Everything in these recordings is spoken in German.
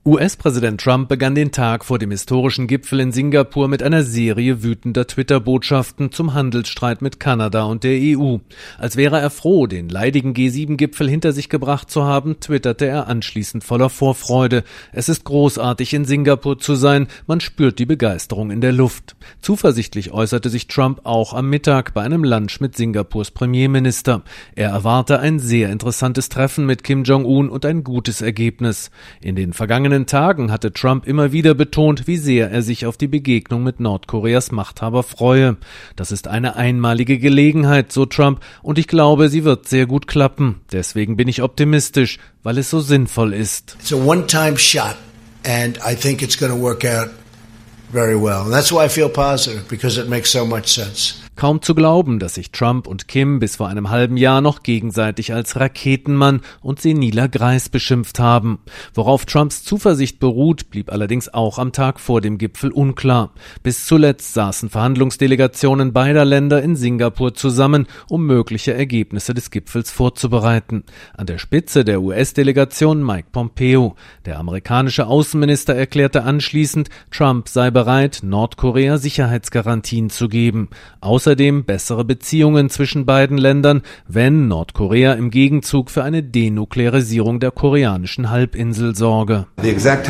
US-Präsident Trump begann den Tag vor dem historischen Gipfel in Singapur mit einer Serie wütender Twitter-Botschaften zum Handelsstreit mit Kanada und der EU. Als wäre er froh, den leidigen G7-Gipfel hinter sich gebracht zu haben, twitterte er anschließend voller Vorfreude. Es ist großartig, in Singapur zu sein, man spürt die Begeisterung in der Luft. Zuversichtlich äußerte sich Trump auch am Mittag bei einem Lunch mit Singapurs Premierminister. Er erwarte ein sehr interessantes Treffen mit Kim Jong-un und ein gutes Ergebnis. In den vergangenen Tagen hatte Trump immer wieder betont, wie sehr er sich auf die Begegnung mit Nordkoreas Machthaber freue. Das ist eine einmalige Gelegenheit, so Trump, und ich glaube, sie wird sehr gut klappen. Deswegen bin ich optimistisch, weil es so sinnvoll ist. It's a one-time shot and I think it's going to work out very well. And that's why I feel positive, because it makes so much sense. Kaum zu glauben, dass sich Trump und Kim bis vor einem halben Jahr noch gegenseitig als Raketenmann und seniler Greis beschimpft haben. Worauf Trumps Zuversicht beruht, blieb allerdings auch am Tag vor dem Gipfel unklar. Bis zuletzt saßen Verhandlungsdelegationen beider Länder in Singapur zusammen, um mögliche Ergebnisse des Gipfels vorzubereiten. An der Spitze der US-Delegation Mike Pompeo. Der amerikanische Außenminister erklärte anschließend, Trump sei bereit, Nordkorea Sicherheitsgarantien zu geben. Außerdem bessere Beziehungen zwischen beiden Ländern, wenn Nordkorea im Gegenzug für eine Denuklearisierung der koreanischen Halbinsel sorge. Das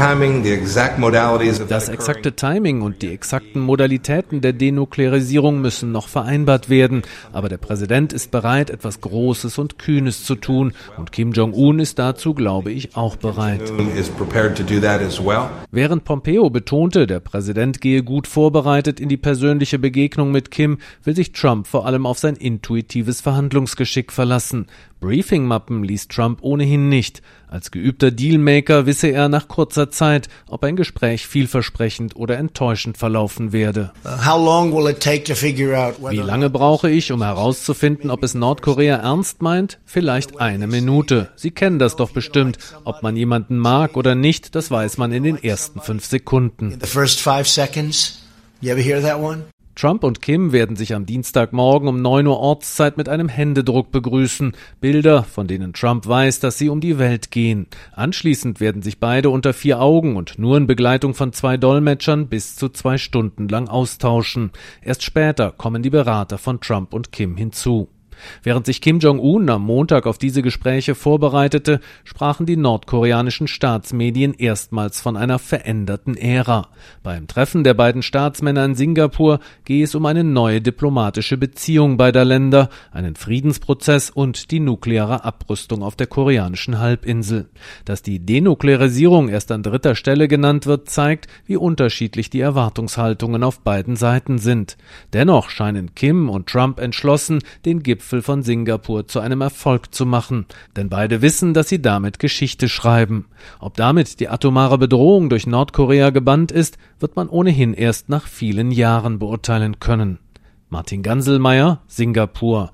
exakte Timing und die exakten Modalitäten der Denuklearisierung müssen noch vereinbart werden, aber der Präsident ist bereit, etwas Großes und Kühnes zu tun, und Kim Jong-un ist dazu, glaube ich, auch bereit. Während Pompeo betonte, der Präsident gehe gut vorbereitet in die persönliche Begegnung mit Kim, will sich Trump vor allem auf sein intuitives Verhandlungsgeschick verlassen. Briefingmappen liest Trump ohnehin nicht. Als geübter Dealmaker wisse er nach kurzer Zeit, ob ein Gespräch vielversprechend oder enttäuschend verlaufen werde. Wie lange brauche ich, um herauszufinden, ob es Nordkorea ernst meint? Vielleicht eine Minute. Sie kennen das doch bestimmt. Ob man jemanden mag oder nicht, das weiß man in den ersten 5 Sekunden. Trump und Kim werden sich am Dienstagmorgen um 9 Uhr Ortszeit mit einem Händedruck begrüßen. Bilder, von denen Trump weiß, dass sie um die Welt gehen. Anschließend werden sich beide unter 4 Augen und nur in Begleitung von 2 Dolmetschern bis zu 2 Stunden lang austauschen. Erst später kommen die Berater von Trump und Kim hinzu. Während sich Kim Jong-un am Montag auf diese Gespräche vorbereitete, sprachen die nordkoreanischen Staatsmedien erstmals von einer veränderten Ära. Beim Treffen der beiden Staatsmänner in Singapur gehe es um eine neue diplomatische Beziehung beider Länder, einen Friedensprozess und die nukleare Abrüstung auf der koreanischen Halbinsel. Dass die Denuklearisierung erst an 3. Stelle genannt wird, zeigt, wie unterschiedlich die Erwartungshaltungen auf beiden Seiten sind. Dennoch scheinen Kim und Trump entschlossen, den Gipfel von Singapur zu einem Erfolg zu machen, denn beide wissen, dass sie damit Geschichte schreiben. Ob damit die atomare Bedrohung durch Nordkorea gebannt ist, wird man ohnehin erst nach vielen Jahren beurteilen können. Martin Ganselmeier, Singapur.